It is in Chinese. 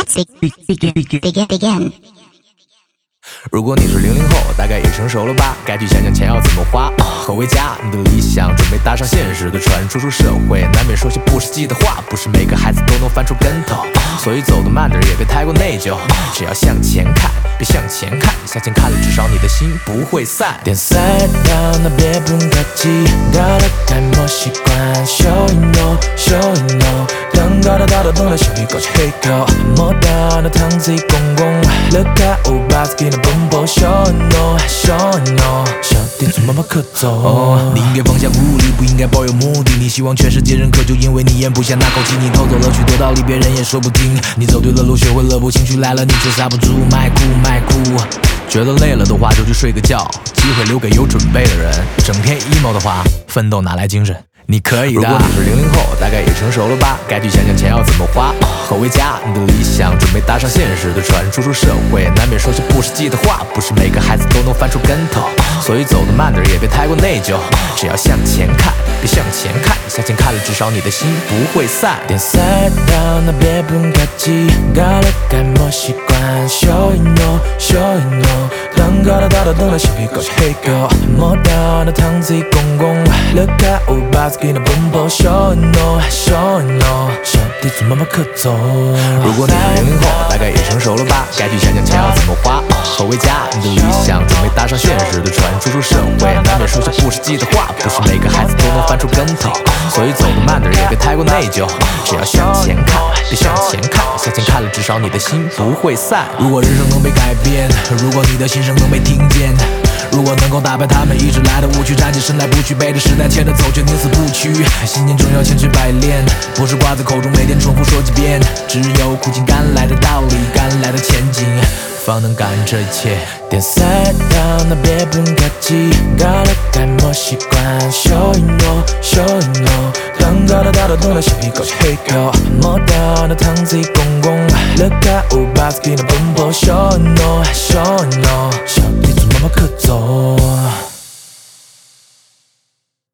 Let's begin. 如果你是00后，大概也成熟了吧？该去想想钱要怎么花，回家。你的理想准备搭上现实的船，初出社会难免说些不实际的话，不是每个孩子都能翻出跟头，所以走得慢点也别太过内疚，只要向前看，别向前看，向前看了至少你的心不会散。 点赛道那别不客气，搞得太没习惯。Show you know, show you know， 当高的动了，小鱼搞起黑狗，摸到那汤子公公，乐开乌巴子给那蹦蹦。Show you know, show you know， 小弟怎么慢可走？ 你应该放下顾虑，不应该抱有目的。你希望全世界认可，就因为你咽不下那口气。你偷走了许多道理，别人也说不听。你走对了路，学会了步，情绪来了你却刹不住，卖哭。觉得累了的话就去睡个觉，机会留给有准备的人。整天 emo 的话，奋斗哪来精神？你可以的。如果你是00后，大概也成熟了吧？该去想想钱要怎么花，回家。你的理想准备搭上现实的船，初出社会难免说些不实际的话，不是每个孩子都能翻出跟头，所以走得慢点也别太过内疚，只要向前看，别向前看，向前看了至少你的心不会散。 点赛道那别不客气，搞得该没习惯。Show you know, show you know， 当高的动了，小屁狗是黑狗，摸到那汤子公公，乐开乌巴子给那蹦蹦。Show you know, show you know， 小弟怎么慢可走？ 如果你是00后，大概也成熟了吧？该去想想钱要怎么花，回家。你的理想准备搭上现实的船，初出社会难免说些不实际的话，不是每个孩子都能翻出跟头，所以走得慢点也别太过内疚，只要向前看，别向前看，向前看了至少你的心不会散。 如果人生能被改变，如果你的心声能被听见，如果能够打败他们一直来的误区，站起身来不惧背着时代牵着走，却宁死不屈。信念中要千锤百炼，不是挂在口中每天重复说几遍，只有苦尽甘来的道理，甘来的前进，方能感这一切。点赛道那别不客气，搞得该没习惯。Show you know, show you know， 当高的动了，小屁狗是黑狗，摸到那汤子公公，乐开乌巴子给那蹦蹦。Show you know, show you know， 小弟怎么慢可走？